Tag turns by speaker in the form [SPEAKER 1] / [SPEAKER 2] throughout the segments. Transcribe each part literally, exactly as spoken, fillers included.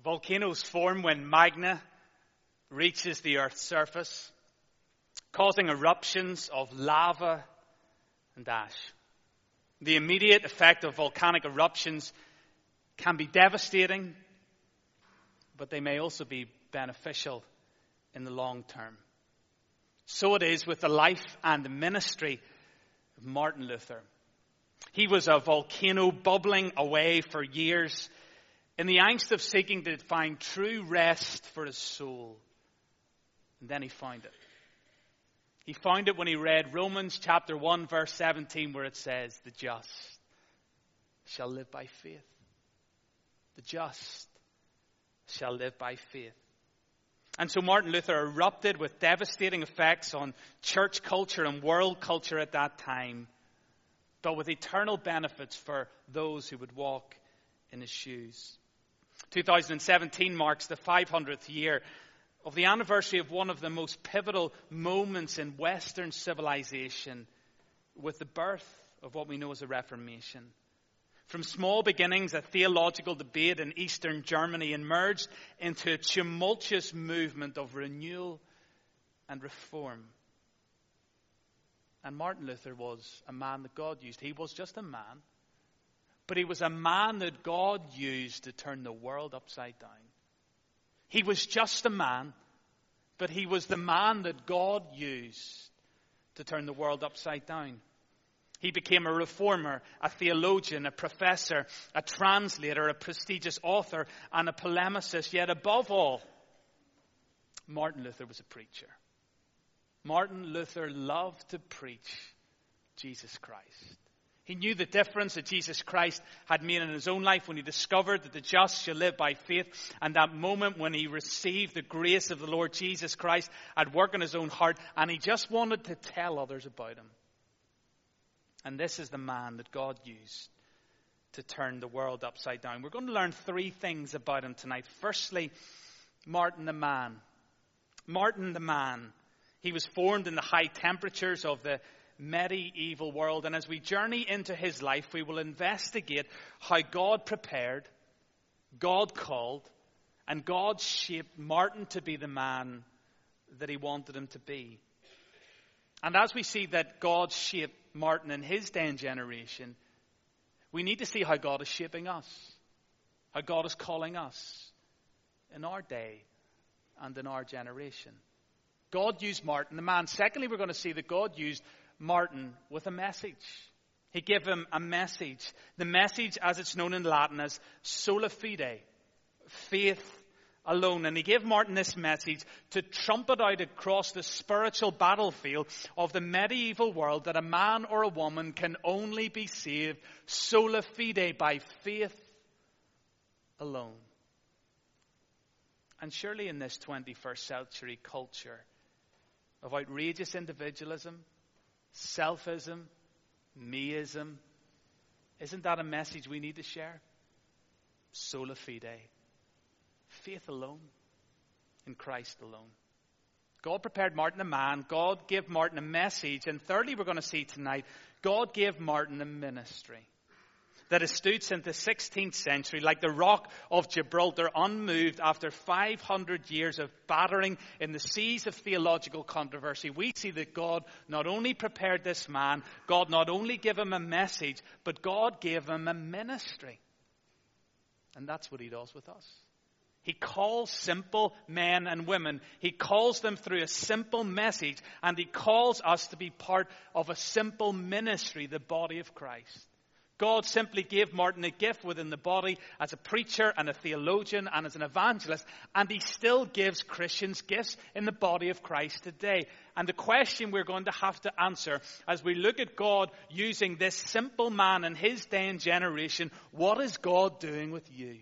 [SPEAKER 1] Volcanoes form when magma reaches the Earth's surface, causing eruptions of lava and ash. The immediate effect of volcanic eruptions can be devastating, but they may also be beneficial in the long term. So it is with the life and the ministry of Martin Luther. He was a volcano bubbling away for years in the angst of seeking to find true rest for his soul. And then he found it. He found it when he read Romans chapter one, verse seventeen, where it says, "The just shall live by faith." The just shall live by faith. And so Martin Luther erupted with devastating effects on church culture and world culture at that time, but with eternal benefits for those who would walk in his shoes. two thousand seventeen marks the five hundredth year of the anniversary of one of the most pivotal moments in Western civilization, with the birth of what we know as a Reformation. From small beginnings, a theological debate in Eastern Germany emerged into a tumultuous movement of renewal and reform. And Martin Luther was a man that God used. He was just a man, but he was a man that God used to turn the world upside down. He was just a man, but he was the man that God used to turn the world upside down. He became a reformer, a theologian, a professor, a translator, a prestigious author, and a polemicist. Yet above all, Martin Luther was a preacher. Martin Luther loved to preach Jesus Christ. He knew the difference that Jesus Christ had made in his own life when he discovered that the just shall live by faith. And that moment when he received the grace of the Lord Jesus Christ at work in his own heart. And he just wanted to tell others about him. And this is the man that God used to turn the world upside down. We're going to learn three things about him tonight. Firstly, Martin the man. Martin the man. He was formed in the high temperatures of the medieval world. And as we journey into his life, we will investigate how God prepared, God called, and God shaped Martin to be the man that he wanted him to be. And as we see that God shaped Martin in his day and generation, we need to see how God is shaping us, how God is calling us in our day and in our generation. God used Martin the man. Secondly, we're going to see that God used Martin with a message. He gave him a message. The message, as it's known in Latin, as sola fide, faith alone. And he gave Martin this message to trumpet out across the spiritual battlefield of the medieval world that a man or a woman can only be saved sola fide, by faith alone. And surely in this twenty-first century culture of outrageous individualism, selfism, meism, isn't that a message we need to share? Sola fide. Faith alone. In Christ alone. God prepared Martin a man. God gave Martin a message. And thirdly, we're going to see tonight, God gave Martin a ministry that has stood since the sixteenth century like the rock of Gibraltar, unmoved after five hundred years of battering in the seas of theological controversy. We see that God not only prepared this man, God not only gave him a message, but God gave him a ministry. And that's what he does with us. He calls simple men and women. He calls them through a simple message, and he calls us to be part of a simple ministry, the body of Christ. God simply gave Martin a gift within the body as a preacher and a theologian and as an evangelist, and he still gives Christians gifts in the body of Christ today. And the question we're going to have to answer as we look at God using this simple man in his day and generation, what is God doing with you?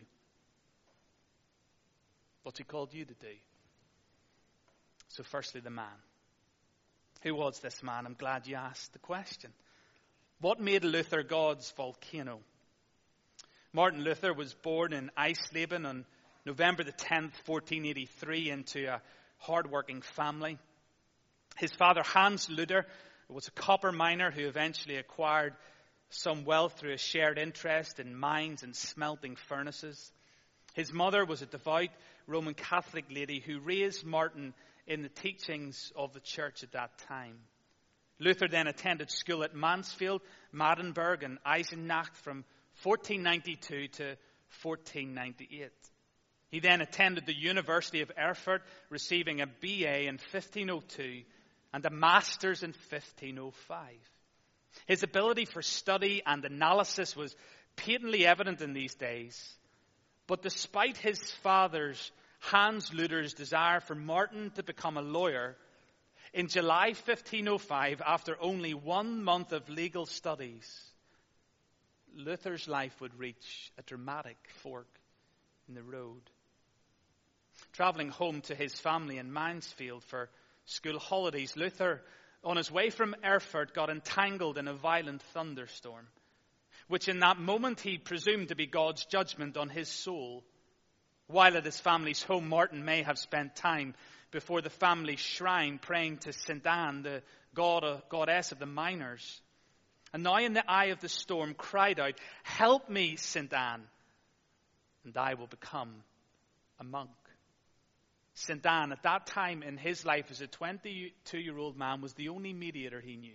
[SPEAKER 1] What's he called you to do? So firstly, the man. Who was this man? I'm glad you asked the question. What made Luther God's volcano? Martin Luther was born in Eisleben on November the tenth, fourteen eighty-three, into a hard-working family. His father, Hans Luther, was a copper miner who eventually acquired some wealth through a shared interest in mines and smelting furnaces. His mother was a devout Roman Catholic lady who raised Martin in the teachings of the church at that time. Luther then attended school at Mansfield, Mardenberg, and Eisenach from fourteen ninety-two to fourteen ninety-eight. He then attended the University of Erfurt, receiving a B A in fifteen oh two and a master's in fifteen oh five. His ability for study and analysis was patently evident in these days. But despite his father's, Hans Luther's, desire for Martin to become a lawyer, in July fifteen oh five, after only one month of legal studies, Luther's life would reach a dramatic fork in the road. Traveling home to his family in Mansfield for school holidays, Luther, on his way from Erfurt, got entangled in a violent thunderstorm, which in that moment he presumed to be God's judgment on his soul. While at his family's home, Martin may have spent time before the family shrine praying to Saint Anne, the god, uh, goddess of the miners. And now in the eye of the storm cried out, "Help me, Saint Anne, and I will become a monk." Saint Anne, at that time in his life as a twenty-two-year-old man, was the only mediator he knew.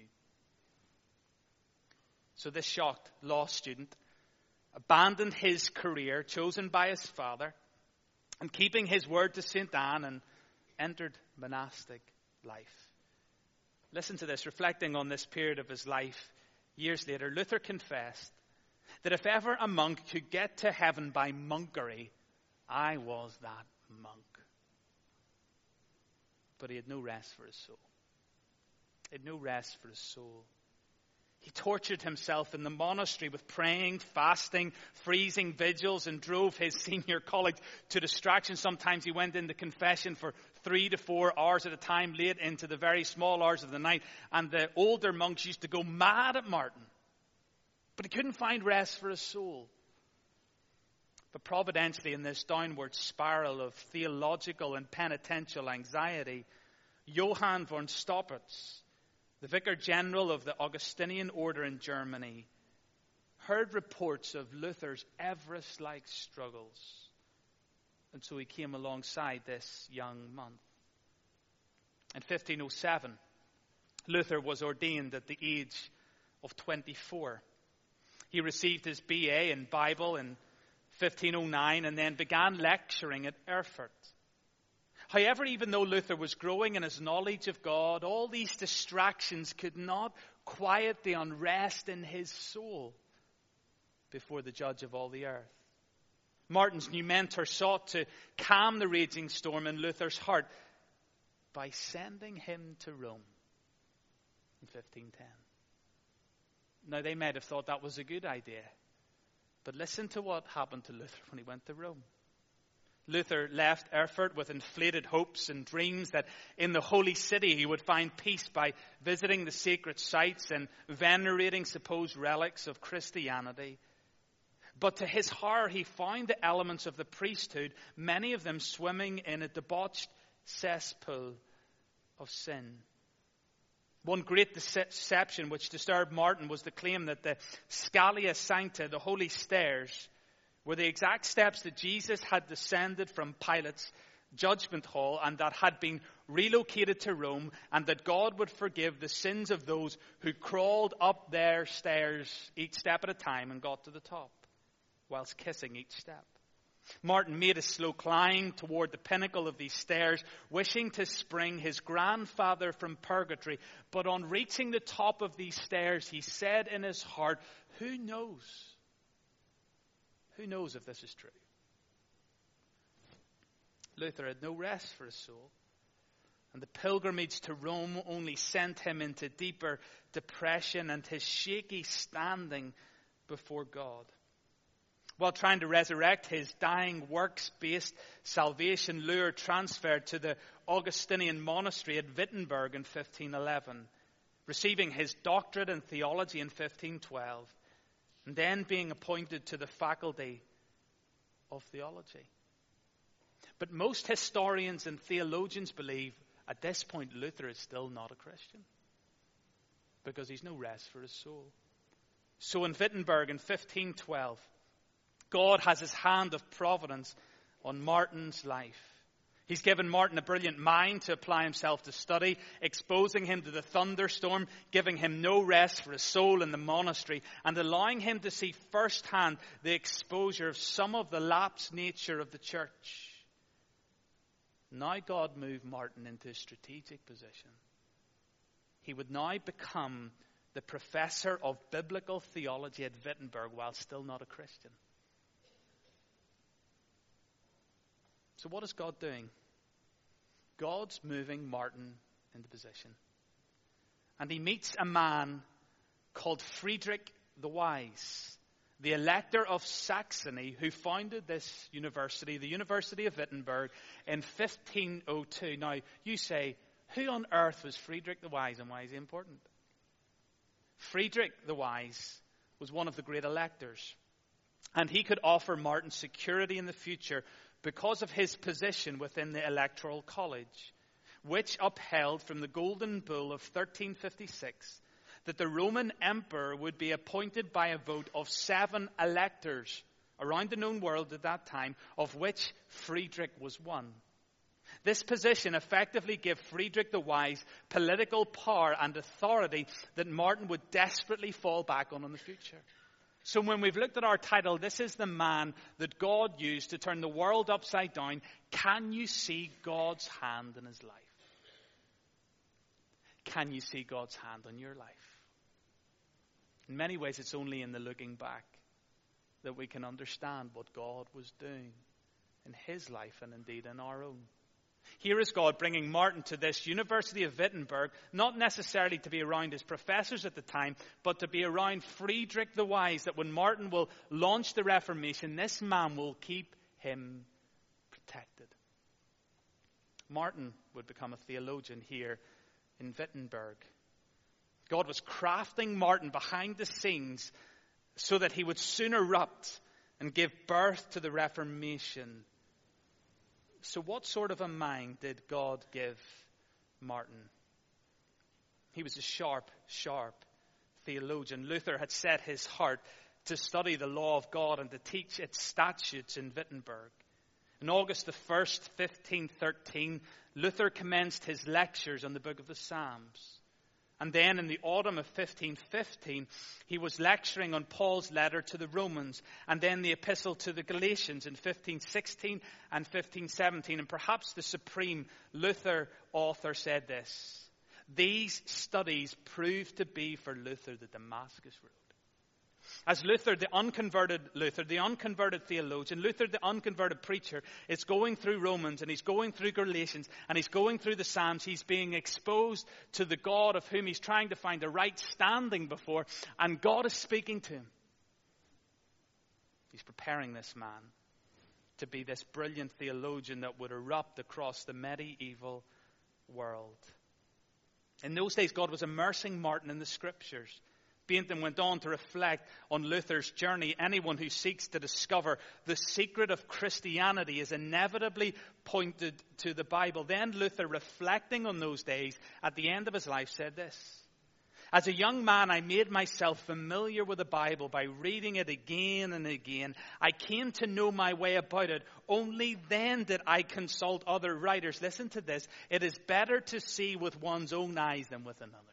[SPEAKER 1] So this shocked law student abandoned his career chosen by his father and keeping his word to Saint Anne, and entered monastic life. Listen to this. Reflecting on this period of his life years later, Luther confessed that if ever a monk could get to heaven by monkery, I was that monk. But he had no rest for his soul. He had no rest for his soul. He tortured himself in the monastery with praying, fasting, freezing vigils, and drove his senior colleague to distraction. Sometimes he went into confession for three to four hours at a time, late into the very small hours of the night. And the older monks used to go mad at Martin. But he couldn't find rest for his soul. But providentially, in this downward spiral of theological and penitential anxiety, Johann von Staupitz, the Vicar General of the Augustinian order in Germany, heard reports of Luther's Everest-like struggles. And so he came alongside this young monk. In fifteen oh seven, Luther was ordained at the age of twenty-four. He received his B A in Bible in fifteen oh nine and then began lecturing at Erfurt. However, even though Luther was growing in his knowledge of God, all these distractions could not quiet the unrest in his soul before the judge of all the earth. Martin's new mentor sought to calm the raging storm in Luther's heart by sending him to Rome in fifteen ten. Now, they might have thought that was a good idea, but listen to what happened to Luther when he went to Rome. Luther left Erfurt with inflated hopes and dreams that in the holy city he would find peace by visiting the sacred sites and venerating supposed relics of Christianity. But to his horror, he found the elements of the priesthood, many of them swimming in a debauched cesspool of sin. One great deception which disturbed Martin was the claim that the Scalia Sancta, the holy stairs, were the exact steps that Jesus had descended from Pilate's judgment hall and that had been relocated to Rome, and that God would forgive the sins of those who crawled up their stairs each step at a time and got to the top, whilst kissing each step. Martin made a slow climb toward the pinnacle of these stairs, wishing to spring his grandfather from purgatory. But on reaching the top of these stairs, he said in his heart, "Who knows? Who knows if this is true?" Luther had no rest for his soul, and the pilgrimage to Rome only sent him into deeper depression and his shaky standing before God. While trying to resurrect his dying works-based salvation, Luther transferred to the Augustinian monastery at Wittenberg in fifteen eleven, receiving his doctorate in theology in fifteen twelve, and then being appointed to the faculty of theology. But most historians and theologians believe at this point Luther is still not a Christian, because he's no rest for his soul. So in Wittenberg in fifteen twelve, God has his hand of providence on Martin's life. He's given Martin a brilliant mind to apply himself to study, exposing him to the thunderstorm, giving him no rest for his soul in the monastery, and allowing him to see firsthand the exposure of some of the lapsed nature of the church. Now God moved Martin into a strategic position. He would now become the professor of biblical theology at Wittenberg while still not a Christian. So what is God doing? God's moving Martin into position. And he meets a man called Friedrich the Wise, the Elector of Saxony, who founded this university, the University of Wittenberg, in fifteen oh two. Now, you say, who on earth was Friedrich the Wise and why is he important? Friedrich the Wise was one of the great electors. And he could offer Martin security in the future because of his position within the Electoral College, which upheld from the Golden Bull of thirteen fifty-six that the Roman emperor would be appointed by a vote of seven electors around the known world at that time, of which Friedrich was one. This position effectively gave Friedrich the Wise political power and authority that Martin would desperately fall back on in the future. So when we've looked at our title, this is the man that God used to turn the world upside down. Can you see God's hand in his life? Can you see God's hand on your life? In many ways, it's only in the looking back that we can understand what God was doing in his life and indeed in our own. Here is God bringing Martin to this University of Wittenberg, not necessarily to be around his professors at the time, but to be around Friedrich the Wise, that when Martin will launch the Reformation, this man will keep him protected. Martin would become a theologian here in Wittenberg. God was crafting Martin behind the scenes so that he would soon erupt and give birth to the Reformation. So what sort of a mind did God give Martin? He was a sharp, sharp theologian. Luther had set his heart to study the law of God and to teach its statutes in Wittenberg. On August the first, fifteen thirteen, Luther commenced his lectures on the book of the Psalms. And then in the autumn of fifteen fifteen, he was lecturing on Paul's letter to the Romans and then the epistle to the Galatians in fifteen sixteen and fifteen seventeen. And perhaps the supreme Luther author said this: these studies proved to be for Luther the Damascus Road. As Luther, the unconverted Luther, the unconverted theologian, Luther, the unconverted preacher, is going through Romans and he's going through Galatians and he's going through the Psalms, he's being exposed to the God of whom he's trying to find a right standing before, and God is speaking to him. He's preparing this man to be this brilliant theologian that would erupt across the medieval world. In those days, God was immersing Martin in the Scriptures. Bainton went on to reflect on Luther's journey. Anyone who seeks to discover the secret of Christianity is inevitably pointed to the Bible. Then Luther, reflecting on those days at the end of his life, said this: as a young man, I made myself familiar with the Bible by reading it again and again. I came to know my way about it. Only then did I consult other writers. Listen to this: it is better to see with one's own eyes than with another's.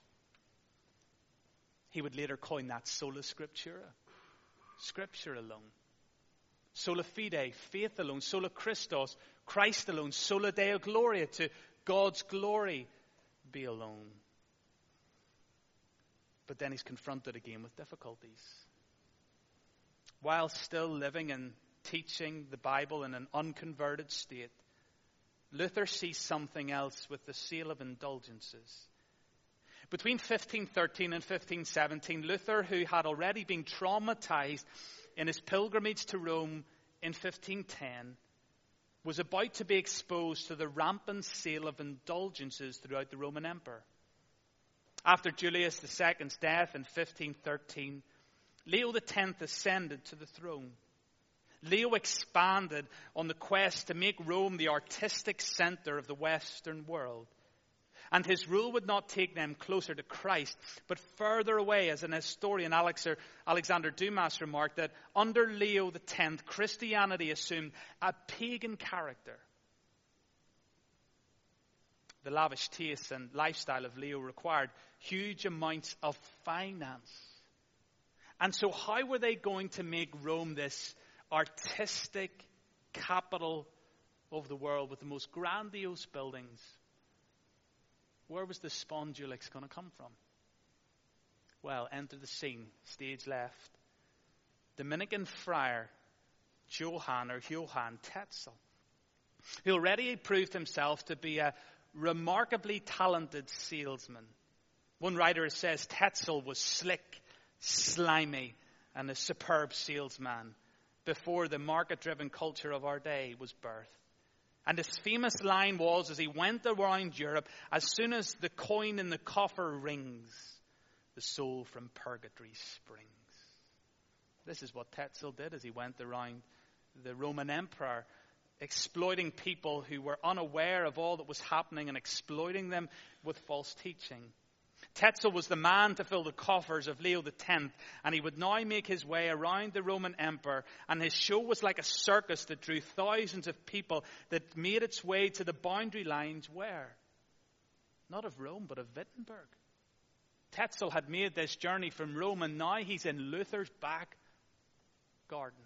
[SPEAKER 1] He would later coin that sola scriptura, Scripture alone. Sola fide, faith alone. Sola Christos, Christ alone. Sola Deo Gloria, to God's glory be alone. But then he's confronted again with difficulties. While still living and teaching the Bible in an unconverted state, Luther sees something else with the sale of indulgences. Between fifteen thirteen and fifteen seventeen, Luther, who had already been traumatized in his pilgrimage to Rome in fifteen ten, was about to be exposed to the rampant sale of indulgences throughout the Roman Empire. After Julius the Second's death in fifteen thirteen, Leo the Tenth ascended to the throne. Leo expanded on the quest to make Rome the artistic center of the Western world. And his rule would not take them closer to Christ, but further away, as an historian Alexander Dumas remarked, that under Leo the tenth, Christianity assumed a pagan character. The lavish taste and lifestyle of Leo required huge amounts of finance. And so how were they going to make Rome this artistic capital of the world with the most grandiose buildings? Where was the spondulix going to come from? Well, enter the scene, stage left. Dominican friar Johann or Johann Tetzel, who already proved himself to be a remarkably talented salesman. One writer says Tetzel was slick, slimy, and a superb salesman before the market-driven culture of our day was birthed. And his famous line was, as he went around Europe, as soon as the coin in the coffer rings, the soul from purgatory springs. This is what Tetzel did as he went around the Roman Empire, exploiting people who were unaware of all that was happening and exploiting them with false teaching. Tetzel was the man to fill the coffers of Leo the tenth, and he would now make his way around the Roman Empire, and his show was like a circus that drew thousands of people that made its way to the boundary lines where? Not of Rome, but of Wittenberg. Tetzel had made this journey from Rome, and now he's in Luther's back garden.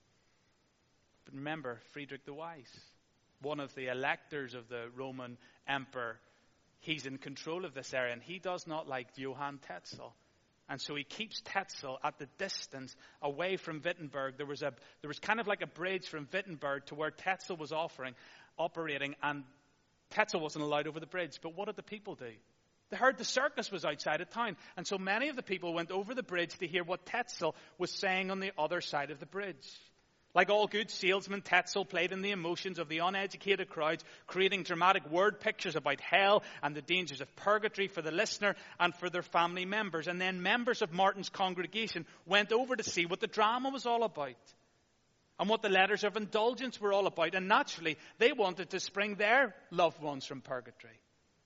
[SPEAKER 1] But remember, Friedrich the Wise, one of the electors of the Roman Emperor, he's in control of this area, and he does not like Johann Tetzel. And so he keeps Tetzel at the distance away from Wittenberg. There was a there was kind of like a bridge from Wittenberg to where Tetzel was offering, operating, and Tetzel wasn't allowed over the bridge. But what did the people do? They heard the circus was outside of town, and so many of the people went over the bridge to hear what Tetzel was saying on the other side of the bridge. Like all good salesmen, Tetzel played in the emotions of the uneducated crowds, creating dramatic word pictures about hell and the dangers of purgatory for the listener and for their family members. And then members of Martin's congregation went over to see what the drama was all about and what the letters of indulgence were all about. And naturally, they wanted to spring their loved ones from purgatory.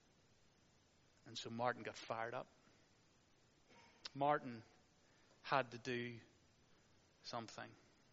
[SPEAKER 1] And so Martin got fired up. Martin had to do something.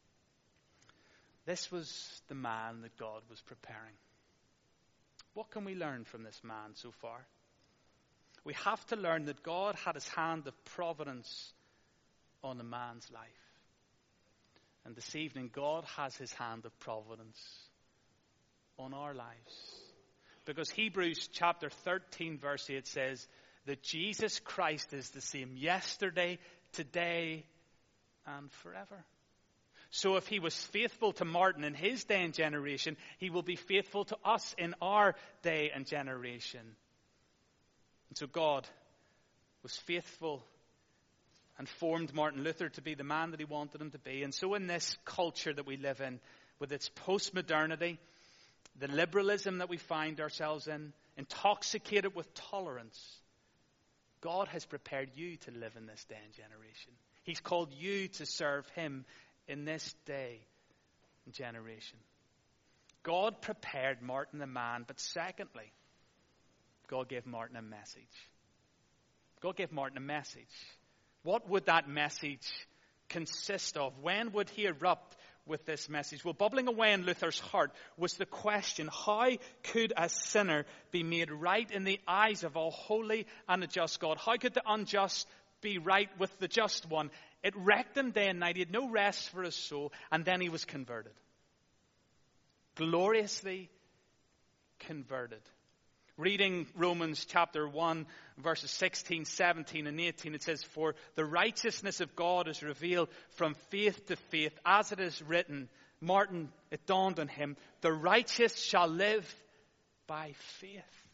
[SPEAKER 1] This was the man that God was preparing. What can we learn from this man so far? We have to learn that God had his hand of providence on a man's life. And this evening, God has his hand of providence on our lives. Because Hebrews chapter thirteen verse eight says that Jesus Christ is the same yesterday, today, and forever. So if he was faithful to Martin in his day and generation, he will be faithful to us in our day and generation. And so God was faithful and formed Martin Luther to be the man that he wanted him to be. And so in this culture that we live in, with its post-modernity, the liberalism that we find ourselves in, intoxicated with tolerance, God has prepared you to live in this day and generation. He's called you to serve him in this day and generation. God prepared Martin the man, but secondly, God gave Martin a message. God gave Martin a message. What would that message consist of? When would he erupt with this message? Well, bubbling away in Luther's heart was the question, how could a sinner be made right in the eyes of a holy and a just God? How could the unjust be right with the just one? It wrecked him day and night. He had no rest for his soul. And then he was converted. Gloriously converted. Reading Romans chapter one, verses sixteen, seventeen, and eighteen, it says, "For the righteousness of God is revealed from faith to faith, as it is written." Martin, it dawned on him, "The righteous shall live by faith."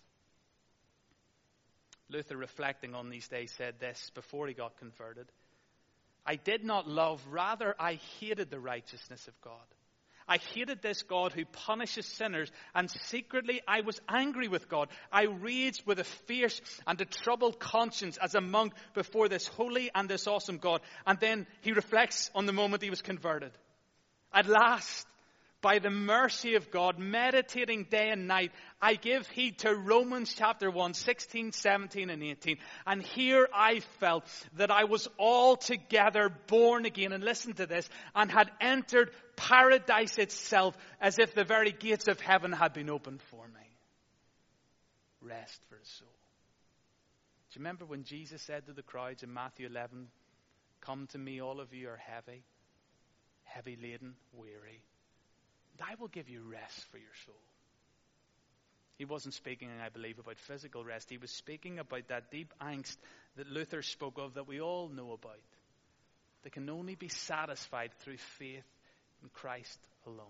[SPEAKER 1] Luther, reflecting on these days, said this before he got converted. "I did not love, rather I hated the righteousness of God. I hated this God who punishes sinners, and secretly I was angry with God. I raged with a fierce and a troubled conscience as a monk before this holy and this awesome God." And then he reflects on the moment he was converted. At last, by the mercy of God, meditating day and night, I give heed to Romans chapter one, sixteen, seventeen, and eighteen. And here I felt that I was altogether born again, and listen to this, and had entered paradise itself, as if the very gates of heaven had been opened for me. Rest for the soul. Do you remember when Jesus said to the crowds in Matthew eleven, come to me, all of you are heavy, heavy laden, weary, and I will give you rest for your soul. He wasn't speaking, I believe, about physical rest. He was speaking about that deep angst that Luther spoke of, that we all know about, that can only be satisfied through faith in Christ alone.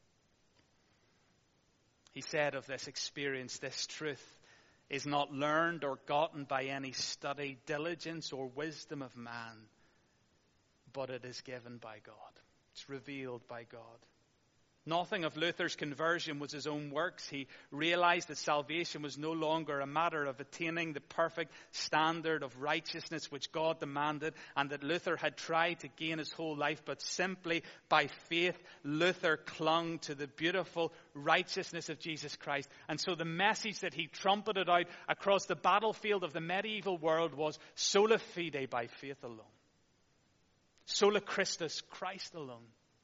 [SPEAKER 1] He said of this experience, this truth is not learned or gotten by any study, diligence, or wisdom of man, but it is given by God. It's revealed by God. Nothing of Luther's conversion was his own works. He realized that salvation was no longer a matter of attaining the perfect standard of righteousness which God demanded, and that Luther had tried to gain his whole life, but simply by faith Luther clung to the beautiful righteousness of Jesus Christ. And so the message that he trumpeted out across the battlefield of the medieval world was sola fide, by faith alone. Sola Christus, Christ alone.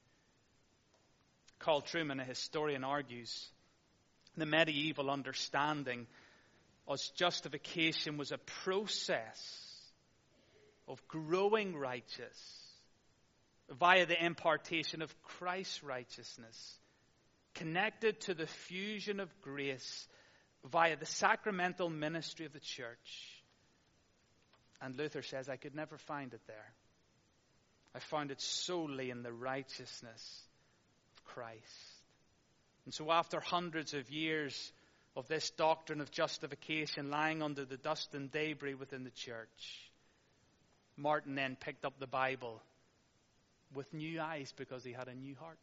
[SPEAKER 1] Carl Trueman, a historian, argues the medieval understanding of justification was a process of growing righteous via the impartation of Christ's righteousness, connected to the fusion of grace via the sacramental ministry of the church. And Luther says, I could never find it there. I found it solely in the righteousness Christ. And so after hundreds of years of this doctrine of justification lying under the dust and debris within the church, Martin then picked up the Bible with new eyes because he had a new heart.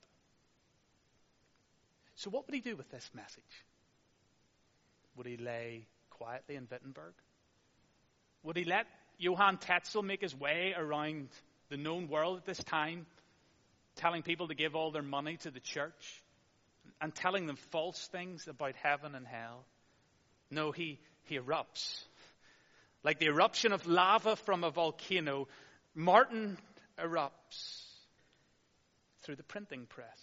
[SPEAKER 1] So what would he do with this message? Would he lay quietly in Wittenberg? Would he let Johann Tetzel make his way around the known world at this time, telling people to give all their money to the church and telling them false things about heaven and hell? No, he, he erupts. Like the eruption of lava from a volcano, Martin erupts through the printing press.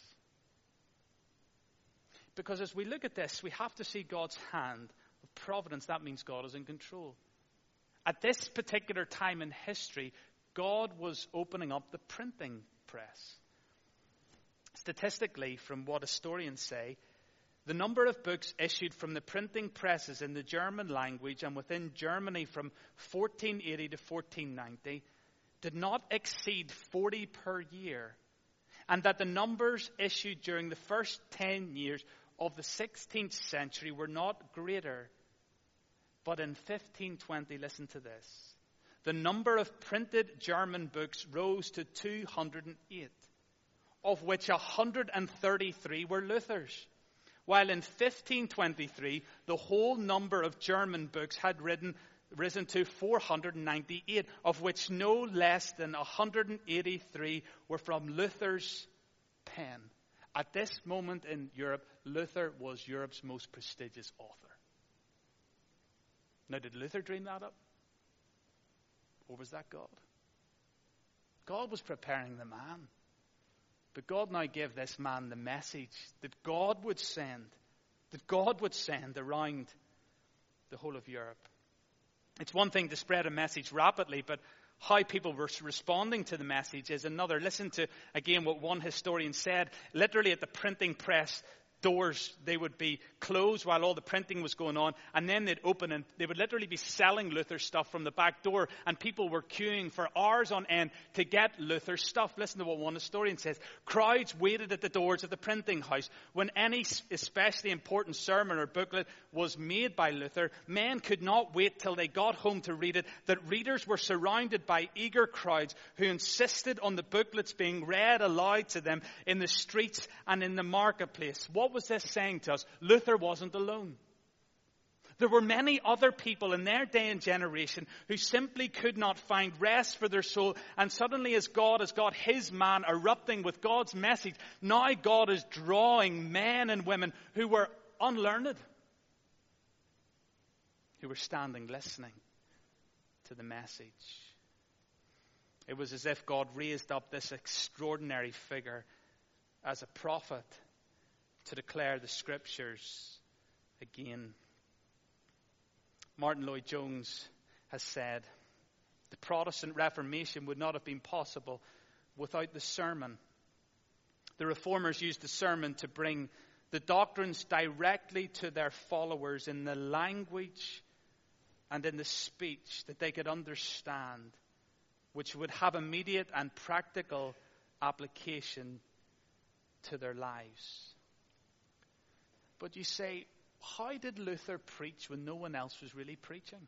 [SPEAKER 1] Because as we look at this, we have to see God's hand of providence. That means God is in control. At this particular time in history, God was opening up the printing press. Statistically, from what historians say, the number of books issued from the printing presses in the German language and within Germany from fourteen eighty to fourteen ninety did not exceed forty per year, and that the numbers issued during the first ten years of the sixteenth century were not greater. But in fifteen twenty, listen to this, the number of printed German books rose to two hundred eight. Of which one hundred thirty-three were Luther's. While in fifteen twenty-three, the whole number of German books had risen, risen to four hundred ninety-eight, of which no less than one hundred eighty-three were from Luther's pen. At this moment in Europe, Luther was Europe's most prestigious author. Now, did Luther dream that up? Or was that God? God was preparing the man. But God now gave this man the message that God would send, that God would send around the whole of Europe. It's one thing to spread a message rapidly, but how people were responding to the message is another. Listen to, again, what one historian said. Literally at the printing press, doors, they would be closed while all the printing was going on, and then they'd open and they would literally be selling Luther stuff from the back door, and people were queuing for hours on end to get Luther's stuff. Listen to what one historian says. Crowds waited at the doors of the printing house. When any especially important sermon or booklet was made by Luther, men could not wait till they got home to read it, that readers were surrounded by eager crowds who insisted on the booklets being read aloud to them in the streets and in the marketplace. What What was this saying to us? Luther wasn't alone. There were many other people in their day and generation who simply could not find rest for their soul. And suddenly, as God has got his man erupting with God's message, now God is drawing men and women who were unlearned, who were standing listening to the message. It was as if God raised up this extraordinary figure as a prophet to declare the scriptures again. Martin Lloyd-Jones has said, the Protestant Reformation would not have been possible without the sermon. The Reformers used the sermon to bring the doctrines directly to their followers in the language and in the speech that they could understand, which would have immediate and practical application to their lives. But you say, how did Luther preach when no one else was really preaching?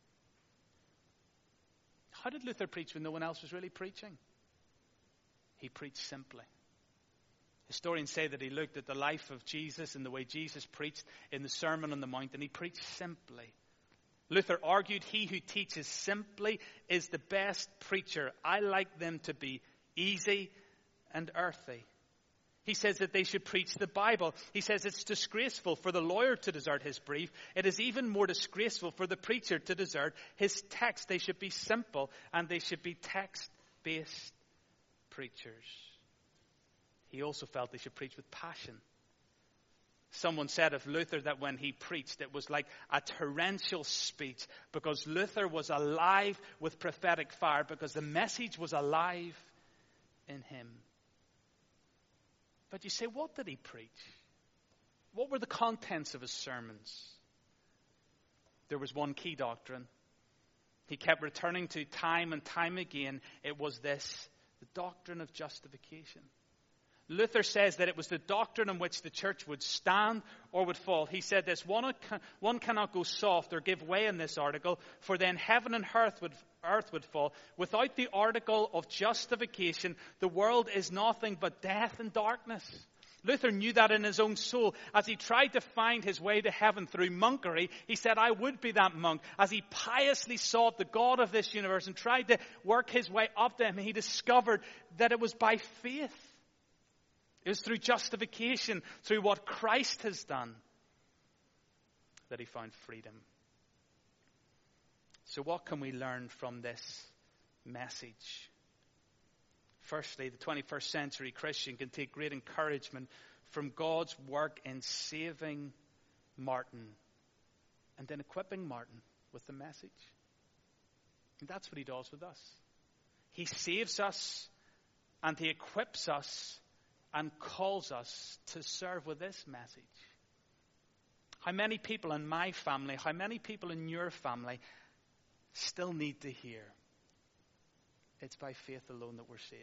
[SPEAKER 1] How did Luther preach when no one else was really preaching? He preached simply. Historians say that he looked at the life of Jesus and the way Jesus preached in the Sermon on the Mount, and he preached simply. Luther argued, he who teaches simply is the best preacher. I like them to be easy and earthy. He says that they should preach the Bible. He says it's disgraceful for the lawyer to desert his brief. It is even more disgraceful for the preacher to desert his text. They should be simple and they should be text-based preachers. He also felt they should preach with passion. Someone said of Luther that when he preached, it was like a torrential speech, because Luther was alive with prophetic fire, because the message was alive in him. But you say, what did he preach? What were the contents of his sermons? There was one key doctrine he kept returning to time and time again. It was this, the doctrine of justification. Luther says that it was the doctrine on which the church would stand or would fall. He said this, one, one cannot go soft or give way in this article, for then heaven and earth would, earth would fall. Without the article of justification, the world is nothing but death and darkness. Luther knew that in his own soul. As he tried to find his way to heaven through monkery, he said, I would be that monk. As he piously sought the God of this universe and tried to work his way up to him, he discovered that it was by faith. It was through justification, through what Christ has done, that he found freedom. So what can we learn from this message? Firstly, the twenty-first century Christian can take great encouragement from God's work in saving Martin and then equipping Martin with the message. And that's what he does with us. He saves us and he equips us and calls us to serve with this message. How many people in my family, how many people in your family still need to hear? It's by faith alone that we're saved.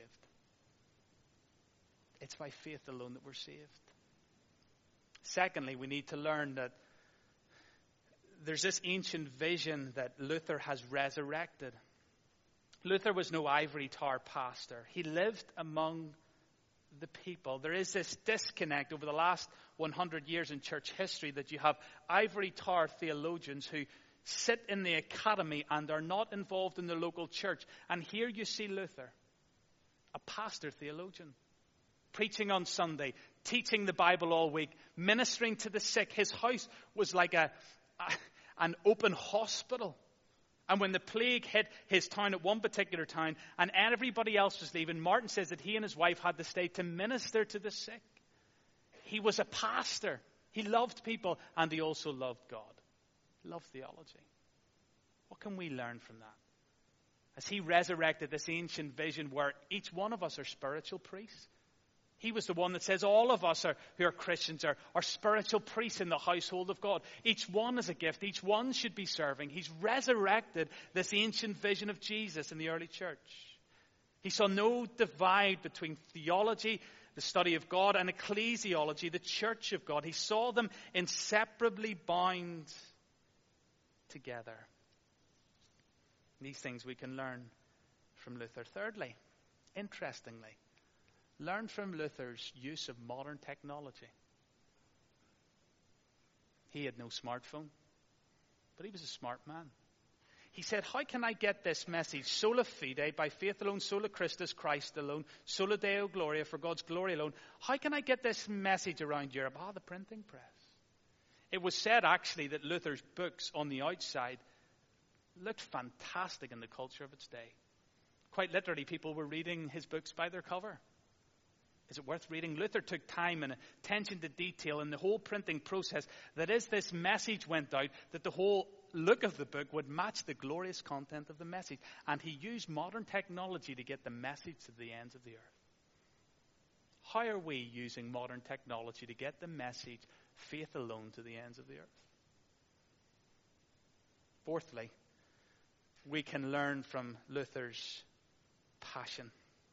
[SPEAKER 1] It's by faith alone that we're saved. Secondly, we need to learn that there's this ancient vision that Luther has resurrected. Luther was no ivory tower pastor. He lived among the people. There is this disconnect over the last one hundred years in church history that you have ivory tower theologians who sit in the academy and are not involved in the local church. And here you see Luther, a pastor theologian, preaching on Sunday, teaching the Bible all week, ministering to the sick. His house was like a, a an open hospital. And when the plague hit his town at one particular time and everybody else was leaving, Martin says that he and his wife had to stay to minister to the sick. He was a pastor. He loved people and he also loved God. He loved theology. What can we learn from that? As he resurrected this ancient vision where each one of us are spiritual priests. He was the one that says all of us are, who are Christians are, are spiritual priests in the household of God. Each one is a gift. Each one should be serving. He's resurrected this ancient vision of Jesus in the early church. He saw no divide between theology, the study of God, and ecclesiology, the church of God. He saw them inseparably bound together. These things we can learn from Luther. Thirdly, interestingly, learn from Luther's use of modern technology. He had no smartphone. But he was a smart man. He said, how can I get this message, sola fide, by faith alone, sola Christus, Christ alone, sola Deo Gloria, for God's glory alone. How can I get this message around Europe? Ah, the printing press. It was said, actually, that Luther's books on the outside looked fantastic in the culture of its day. Quite literally, people were reading his books by their cover. Is it worth reading? Luther took time and attention to detail in the whole printing process, that as this message went out, that the whole look of the book would match the glorious content of the message. And he used modern technology to get the message to the ends of the earth. How are we using modern technology to get the message, faith alone, to the ends of the earth? Fourthly, we can learn from Luther's passion.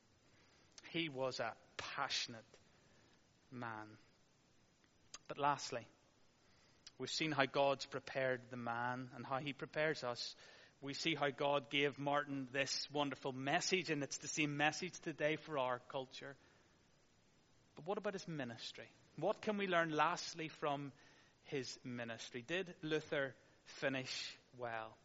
[SPEAKER 1] He was a passionate man. But lastly, we've seen how God's prepared the man and how he prepares us. We see how God gave Martin this wonderful message, and it's the same message today for our culture. But what about his ministry? What can we learn lastly from his ministry? Did Luther finish well?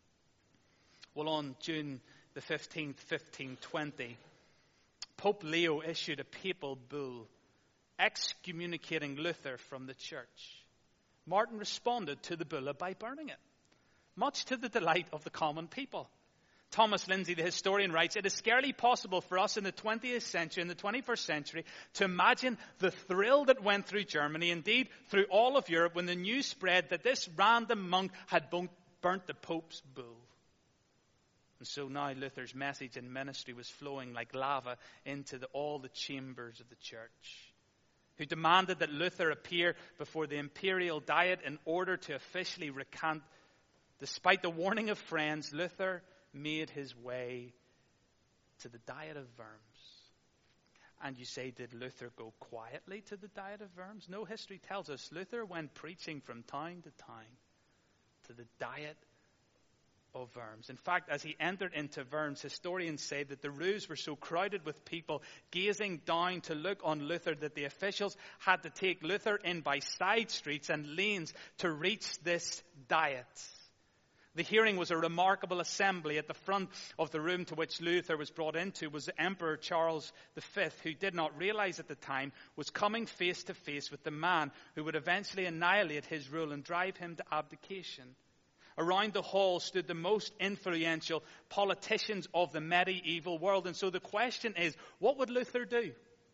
[SPEAKER 1] Well, on June the fifteenth, fifteen twenty, Pope Leo issued a papal bull excommunicating Luther from the church. Martin responded to the bull by burning it, much to the delight of the common people. Thomas Lindsay, the historian, writes, it is scarcely possible for us in the twentieth century, in the twenty-first century, to imagine the thrill that went through Germany, indeed through all of Europe, when the news spread that this random monk had burnt the Pope's bull. And so now Luther's message and ministry was flowing like lava into the, all the chambers of the church, who demanded that Luther appear before the imperial diet in order to officially recant. Despite the warning of friends, Luther made his way to the Diet of Worms. And you say, did Luther go quietly to the Diet of Worms? No, history tells us Luther went preaching from town to town to the Diet of Worms. In fact, as he entered into Worms, historians say that the roofs were so crowded with people gazing down to look on Luther that the officials had to take Luther in by side streets and lanes to reach this diet. The hearing was a remarkable assembly. At the front of the room to which Luther was brought into was the Emperor Charles the Fifth, who did not realize at the time was coming face to face with the man who would eventually annihilate his rule and drive him to abdication. Around the hall stood the most influential politicians of the medieval world. And so the question is, what would Luther do?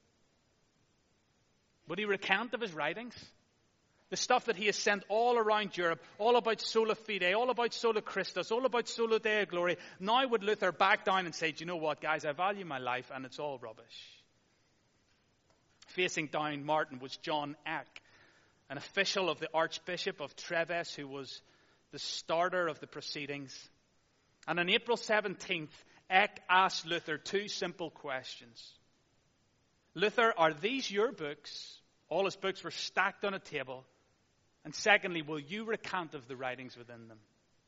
[SPEAKER 1] Would he recant of his writings? The stuff that he has sent all around Europe, all about sola fide, all about sola Christus, all about sola Deo Gloria. Now would Luther back down and say, do you know what, guys, I value my life and it's all rubbish. Facing down Martin was John Eck, an official of the Archbishop of Treves, who was the starter of the proceedings. And on April seventeenth, Eck asked Luther two simple questions. Luther, are these your books? All his books were stacked on a table. And secondly, will you recant of the writings within them?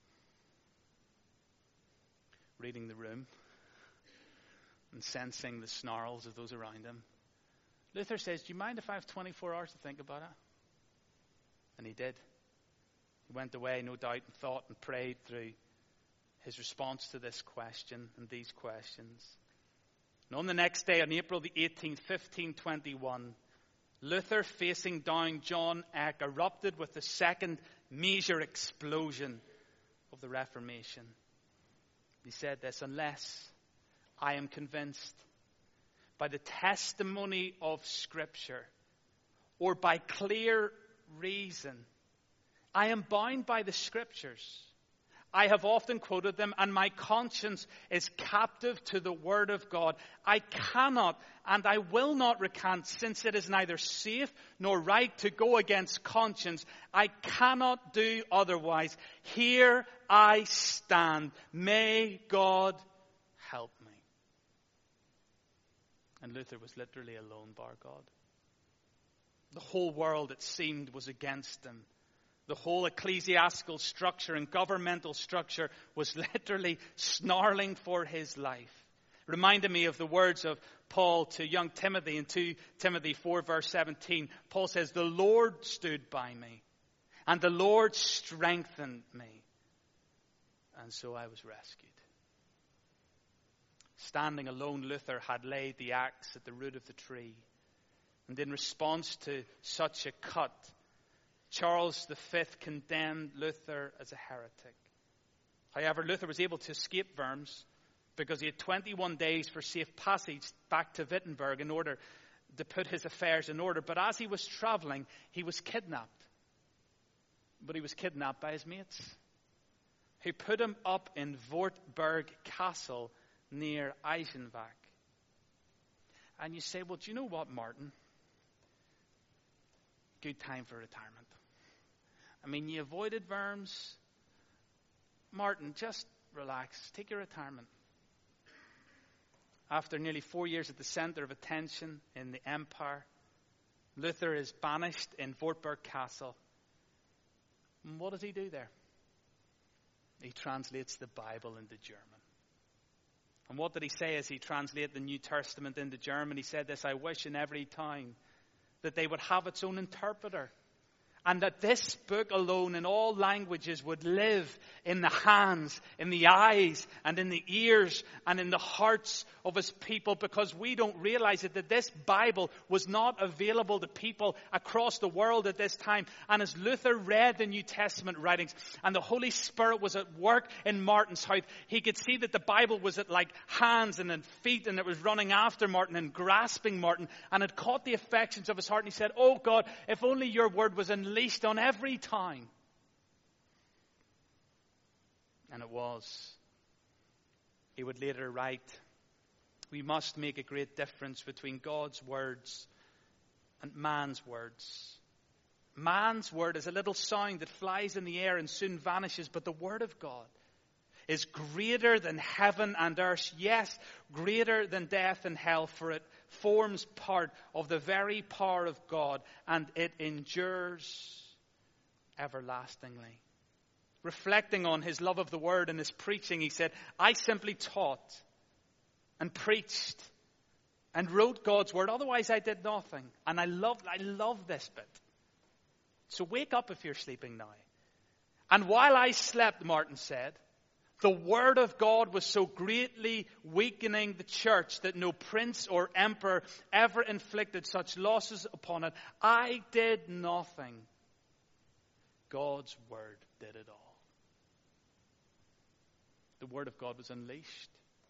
[SPEAKER 1] Reading the room and sensing the snarls of those around him, Luther says, do you mind if I have twenty-four hours to think about it? And he did. He went away, no doubt, and thought and prayed through his response to this question and these questions. And on the next day, on April the eighteenth, fifteen twenty-one, Luther, facing down John Eck, erupted with the second major explosion of the Reformation. He said this, unless I am convinced by the testimony of Scripture or by clear reason, I am bound by the Scriptures. I have often quoted them, and my conscience is captive to the Word of God. I cannot and I will not recant, since it is neither safe nor right to go against conscience. I cannot do otherwise. Here I stand. May God help me. And Luther was literally alone, bar God. The whole world, it seemed, was against him. The whole ecclesiastical structure and governmental structure was literally snarling for his life. Reminded me of the words of Paul to young Timothy in two Timothy four verse seventeen. Paul says, the Lord stood by me, and the Lord strengthened me. and so I was rescued. Standing alone, Luther had laid the axe at the root of the tree. And in response to such a cut, Charles the Fifth condemned Luther as a heretic. However, Luther was able to escape Worms because he had twenty-one days for safe passage back to Wittenberg in order to put his affairs in order. But as he was traveling, he was kidnapped. But he was kidnapped by his mates, who put him up in Wartburg Castle near Eisenach. And you say, well, do you know what, Martin? Good time for retirement. I mean, you avoided Worms. Martin, just relax. Take your retirement. After nearly four years at the center of attention in the empire, Luther is banished in Wartburg Castle. And what does he do there? He translates the Bible into German. And what did he say as he translated the New Testament into German? He said this: I wish in every town that they would have its own interpreter, and that this book alone in all languages would live in the hands, in the eyes, and in the ears, and in the hearts of his people, because we don't realize it, that this Bible was not available to people across the world at this time. And as Luther read the New Testament writings, and the Holy Spirit was at work in Martin's house, he could see that the Bible was at like hands and in feet, and it was running after Martin and grasping Martin, and it caught the affections of his heart. And he said, oh God, if only your word was unleashed on every time. And it was. He would later write, we must make a great difference between God's words and man's words. Man's word is a little sound that flies in the air and soon vanishes, but the word of God is greater than heaven and earth, yes, greater than death and hell, for it forms part of the very power of God, and it endures everlastingly. Reflecting on his love of the word and his preaching, he said, I simply taught and preached and wrote God's word. Otherwise, I did nothing. And I love, I love this bit. So wake up if you're sleeping now. And while I slept, Martin said, the word of God was so greatly weakening the church that no prince or emperor ever inflicted such losses upon it. I did nothing. God's word did it all. The word of God was unleashed.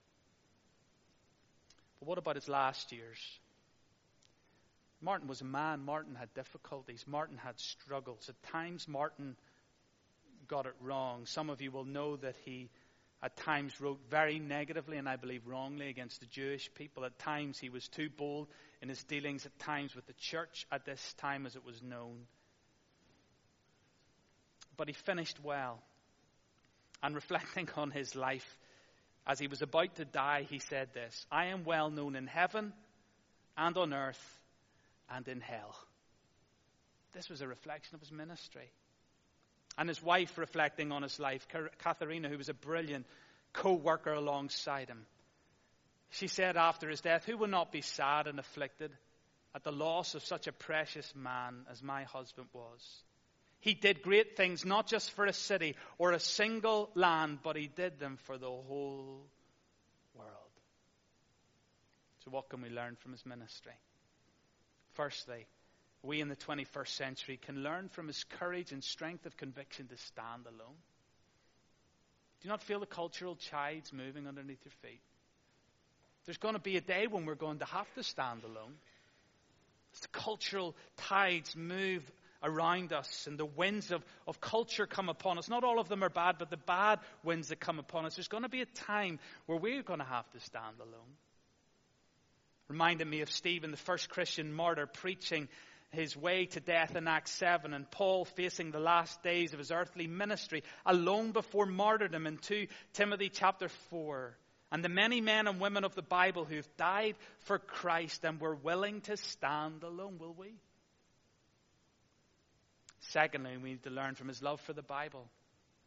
[SPEAKER 1] But what about his last years? Martin was a man. Martin had difficulties. Martin had struggles. At times, Martin got it wrong. Some of you will know that he at times wrote very negatively, and I believe wrongly, against the Jewish people. At times, he was too bold in his dealings, at times with the church at this time as it was known. But he finished well. And reflecting on his life, as he was about to die, he said this: I am well known in heaven and on earth and in hell. This was a reflection of his ministry. And his wife, reflecting on his life, Katharina, who was a brilliant co-worker alongside him, she said after his death, who will not be sad and afflicted at the loss of such a precious man as my husband was? He did great things, not just for a city or a single land, but he did them for the whole world. So what can we learn from his ministry? Firstly, we in the twenty-first century can learn from his courage and strength of conviction to stand alone. Do you not feel the cultural tides moving underneath your feet? There's going to be a day when we're going to have to stand alone. As the cultural tides move around us and the winds of, of culture come upon us. Not all of them are bad, but the bad winds that come upon us. There's going to be a time where we're going to have to stand alone. Reminded me of Stephen, the first Christian martyr, preaching his way to death in Acts seven, and Paul facing the last days of his earthly ministry alone before martyrdom in Second Timothy chapter four. And the many men and women of the Bible who've died for Christ and were willing to stand alone, will we? Secondly, we need to learn from his love for the Bible.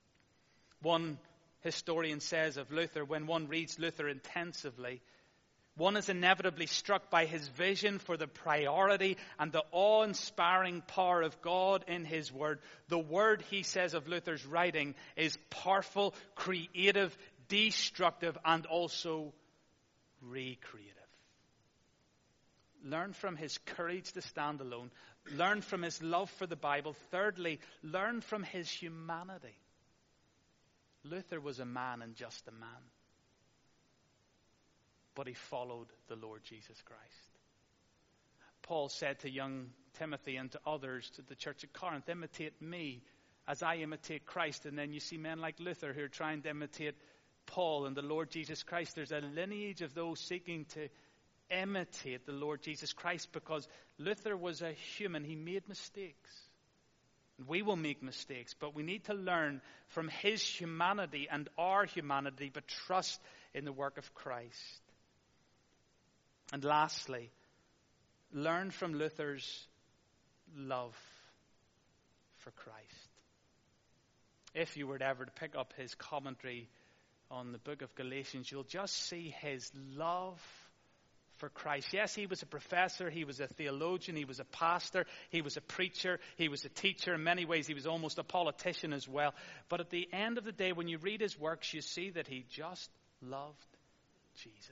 [SPEAKER 1] One historian says of Luther, when one reads Luther intensively, One is inevitably struck by his vision for the priority and the awe-inspiring power of God in his word. The word, he says, of Luther's writing is powerful, creative, destructive, and also recreative. Learn from his courage to stand alone. Learn from his love for the Bible. Thirdly, learn from his humanity. Luther was a man and just a man. But he followed the Lord Jesus Christ. Paul said to young Timothy and to others, to the church at Corinth, imitate me as I imitate Christ. And then you see men like Luther who are trying to imitate Paul and the Lord Jesus Christ. There's a lineage of those seeking to imitate the Lord Jesus Christ, because Luther was a human. He made mistakes. We will make mistakes, but we need to learn from his humanity and our humanity, but trust in the work of Christ. And lastly, learn from Luther's love for Christ. If you were ever to pick up his commentary on the book of Galatians, you'll just see his love for Christ. Yes, he was a professor, he was a theologian, he was a pastor, he was a preacher, he was a teacher. In many ways, he was almost a politician as well. But at the end of the day, when you read his works, you see that he just loved Jesus.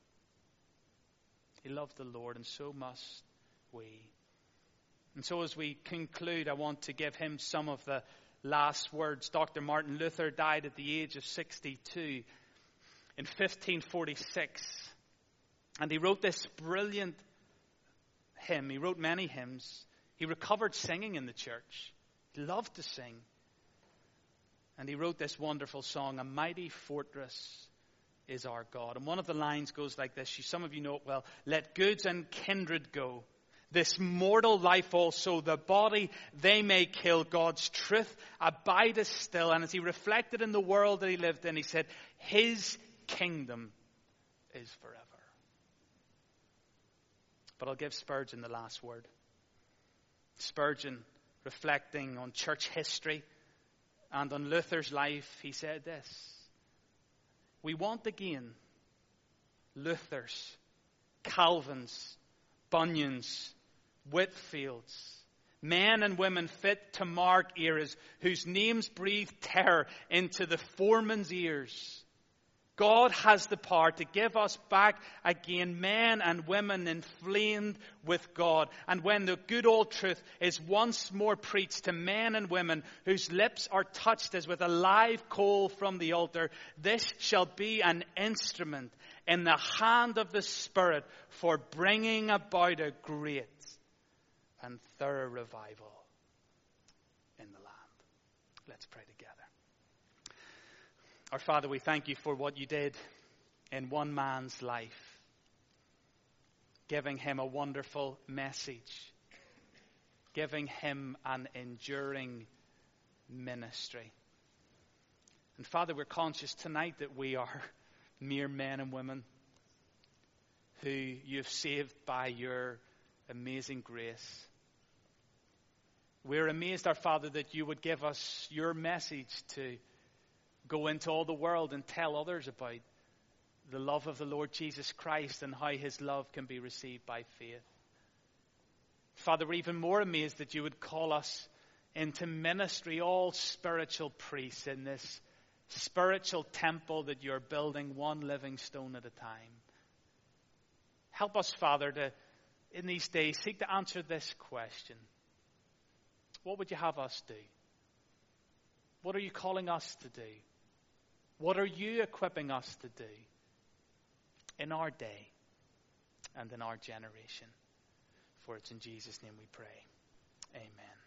[SPEAKER 1] He loved the Lord, and so must we. And so as we conclude, I want to give him some of the last words. Doctor Martin Luther died at the age of sixty-two in fifteen forty-six. And he wrote this brilliant hymn. He wrote many hymns. He recovered singing in the church. He loved to sing. And he wrote this wonderful song, "A Mighty Fortress is Our God." And one of the lines goes like this. Some of you know it well. "Let goods and kindred go. This mortal life also, the body they may kill. God's truth abideth still." And as he reflected in the world that he lived in, he said, his kingdom is forever. But I'll give Spurgeon the last word. Spurgeon, reflecting on church history and on Luther's life, he said this: "We want again Luthers, Calvins, Bunyans, Whitfields, men and women fit to mark eras, whose names breathe terror into the foreman's ears. God has the power to give us back again men and women inflamed with God. And when the good old truth is once more preached to men and women whose lips are touched as with a live coal from the altar, this shall be an instrument in the hand of the Spirit for bringing about a great and thorough revival in the land." Let's pray together. Our Father, we thank you for what you did in one man's life, giving him a wonderful message, giving him an enduring ministry. And Father, we're conscious tonight that we are mere men and women who you've saved by your amazing grace. We're amazed, our Father, that you would give us your message to go into all the world and tell others about the love of the Lord Jesus Christ and how his love can be received by faith. Father, we're even more amazed that you would call us into ministry, all spiritual priests in this spiritual temple that you're building one living stone at a time. Help us, Father, to, in these days, seek to answer this question. What would you have us do? What are you calling us to do? What are you equipping us to do in our day and in our generation? For it's in Jesus' name we pray. Amen.